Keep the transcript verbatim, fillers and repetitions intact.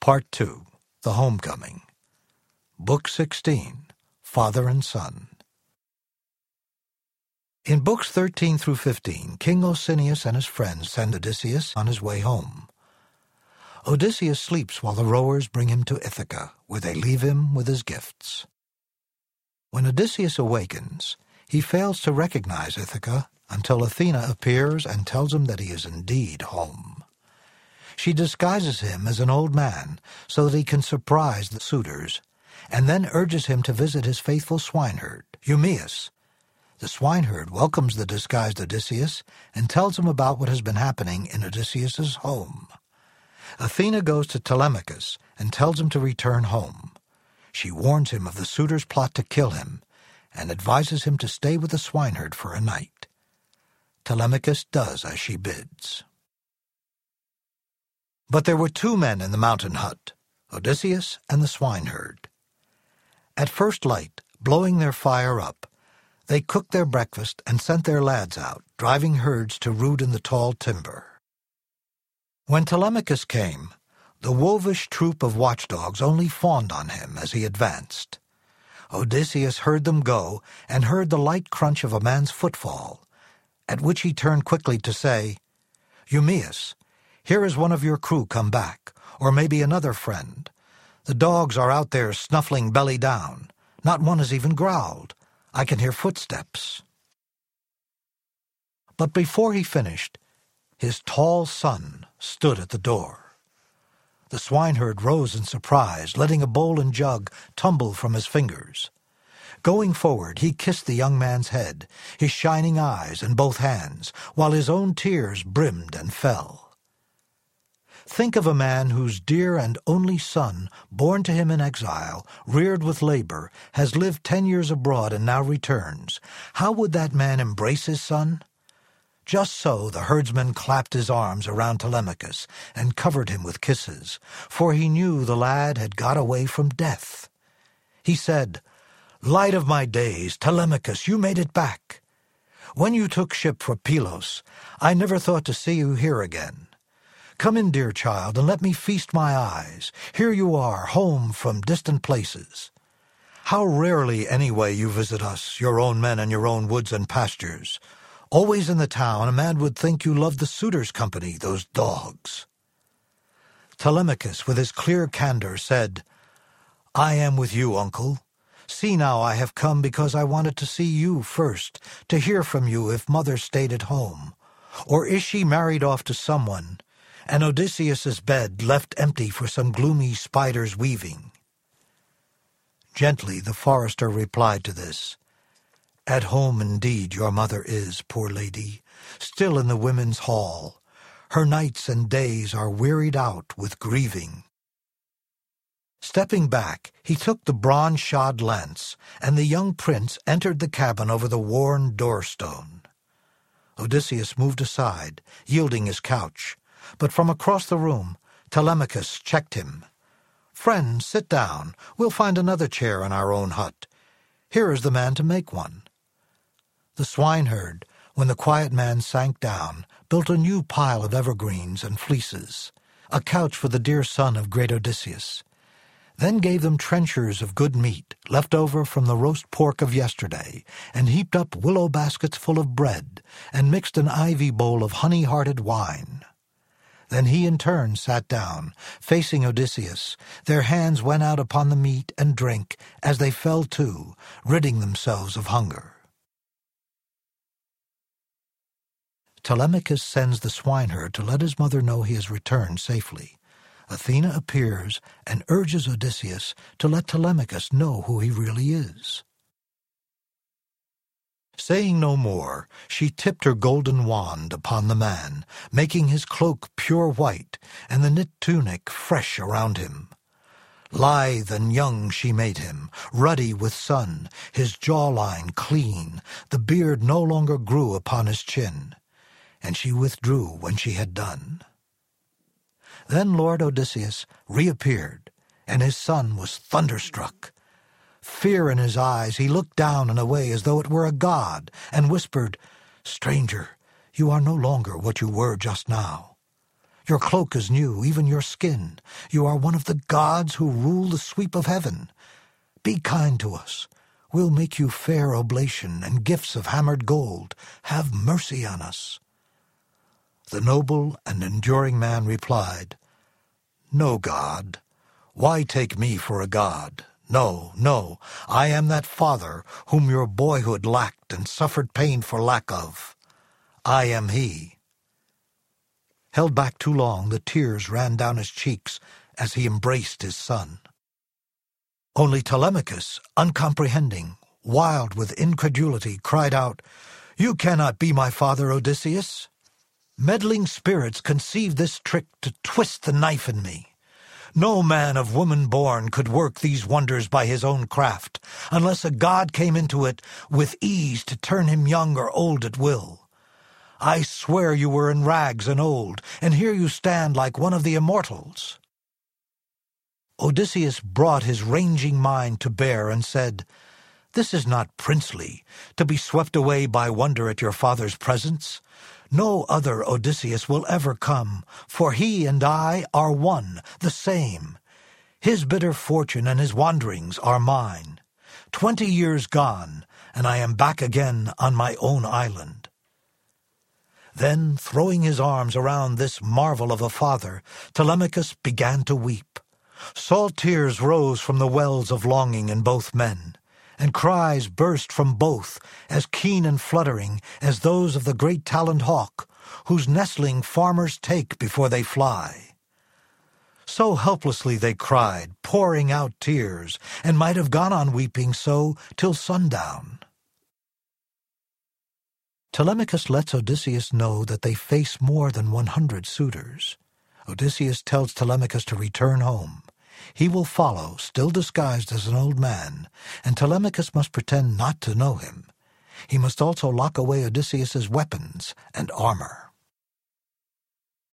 Part two, The Homecoming. Book sixteen, Father and Son. In Books thirteen through fifteen, King Osinius and his friends send Odysseus on his way home. Odysseus sleeps while the rowers bring him to Ithaca, where they leave him with his gifts. When Odysseus awakens, he fails to recognize Ithaca until Athena appears and tells him that he is indeed home. She disguises him as an old man so that he can surprise the suitors, and then urges him to visit his faithful swineherd, Eumaeus. The swineherd welcomes the disguised Odysseus and tells him about what has been happening in Odysseus's home. Athena goes to Telemachus and tells him to return home. She warns him of the suitors' plot to kill him and advises him to stay with the swineherd for a night. Telemachus does as she bids. But there were two men in the mountain hut, Odysseus and the swineherd. At first light, blowing their fire up, they cooked their breakfast and sent their lads out, driving herds to root in the tall timber. When Telemachus came, the wolvish troop of watchdogs only fawned on him as he advanced. Odysseus heard them go and heard the light crunch of a man's footfall, at which he turned quickly to say, "Eumaeus, here is one of your crew come back, or maybe another friend. The dogs are out there snuffling belly down. Not one has even growled. I can hear footsteps." But before he finished, his tall son stood at the door. The swineherd rose in surprise, letting a bowl and jug tumble from his fingers. Going forward, he kissed the young man's head, his shining eyes and both hands, while his own tears brimmed and fell. Think of a man whose dear and only son, born to him in exile, reared with labor, has lived ten years abroad and now returns. How would that man embrace his son? Just so the herdsman clapped his arms around Telemachus and covered him with kisses, for he knew the lad had got away from death. He said, "Light of my days, Telemachus, you made it back. When you took ship for Pylos, I never thought to see you here again. Come in, dear child, and let me feast my eyes. Here you are, home from distant places. How rarely, anyway, you visit us, your own men and your own woods and pastures. Always in the town, a man would think you loved the suitors' company, those dogs." Telemachus, with his clear candor, said, "I am with you, uncle. See now, I have come because I wanted to see you first, to hear from you if mother stayed at home. Or is she married off to someone, and Odysseus's bed left empty for some gloomy spider's weaving?" Gently the forester replied to this, "At home indeed your mother is, poor lady, still in the women's hall. Her nights and days are wearied out with grieving." Stepping back, he took the bronze-shod lance, and the young prince entered the cabin over the worn door-stone. Odysseus moved aside, yielding his couch, but from across the room Telemachus checked him. "Friend, sit down. We'll find another chair in our own hut. Here is the man to make one." The swineherd, when the quiet man sank down, built a new pile of evergreens and fleeces, a couch for the dear son of great Odysseus, then gave them trenchers of good meat, left over from the roast pork of yesterday, and heaped up willow baskets full of bread, and mixed an ivy bowl of honey-hearted wine. Then he in turn sat down, facing Odysseus. Their hands went out upon the meat and drink as they fell to, ridding themselves of hunger. Telemachus sends the swineherd to let his mother know he has returned safely. Athena appears and urges Odysseus to let Telemachus know who he really is. Saying no more, she tipped her golden wand upon the man, making his cloak pure white and the knit tunic fresh around him. Lithe and young she made him, ruddy with sun, his jawline clean, the beard no longer grew upon his chin, and she withdrew when she had done. Then Lord Odysseus reappeared, and his son was thunderstruck. Fear in his eyes, he looked down and away as though it were a god, and whispered, "Stranger, you are no longer what you were just now. Your cloak is new, even your skin. You are one of the gods who rule the sweep of heaven. Be kind to us. We'll make you fair oblation and gifts of hammered gold. Have mercy on us." The noble and enduring man replied, "No god. Why take me for a god? No, no, I am that father whom your boyhood lacked and suffered pain for lack of. I am he." Held back too long, the tears ran down his cheeks as he embraced his son. Only Telemachus, uncomprehending, wild with incredulity, cried out, "You cannot be my father, Odysseus. Meddling spirits conceived this trick to twist the knife in me. No man of woman born could work these wonders by his own craft, unless a god came into it with ease to turn him young or old at will. I swear you were in rags and old, and here you stand like one of the immortals." Odysseus brought his ranging mind to bear and said, "This is not princely, to be swept away by wonder at your father's presence. No other Odysseus will ever come, for he and I are one, the same. His bitter fortune and his wanderings are mine. Twenty years gone, and I am back again on my own island." Then, throwing his arms around this marvel of a father, Telemachus began to weep. Salt tears rose from the wells of longing in both men, and cries burst from both, as keen and fluttering as those of the great-taloned hawk, whose nestling farmers take before they fly. So helplessly they cried, pouring out tears, and might have gone on weeping so till sundown. Telemachus lets Odysseus know that they face more than one hundred suitors. Odysseus tells Telemachus to return home. He will follow, still disguised as an old man, and Telemachus must pretend not to know him. He must also lock away Odysseus's weapons and armor.